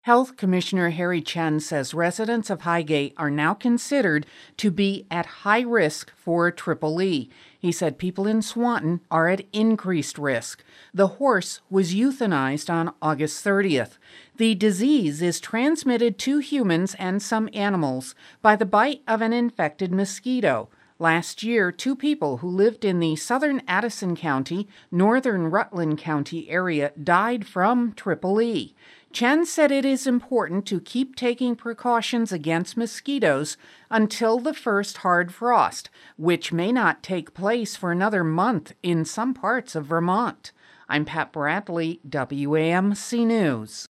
Health Commissioner Harry Chen says residents of Highgate are now considered to be at high risk for Triple E. He said people in Swanton are at increased risk. The horse was euthanized on August 30th. The disease is transmitted to humans and some animals by the bite of an infected mosquito. Last year, 2 people who lived in the southern Addison County, northern Rutland County area died from Triple E. Chen said it is important to keep taking precautions against mosquitoes until the first hard frost, which may not take place for another month in some parts of Vermont. I'm Pat Bradley, WAMC News.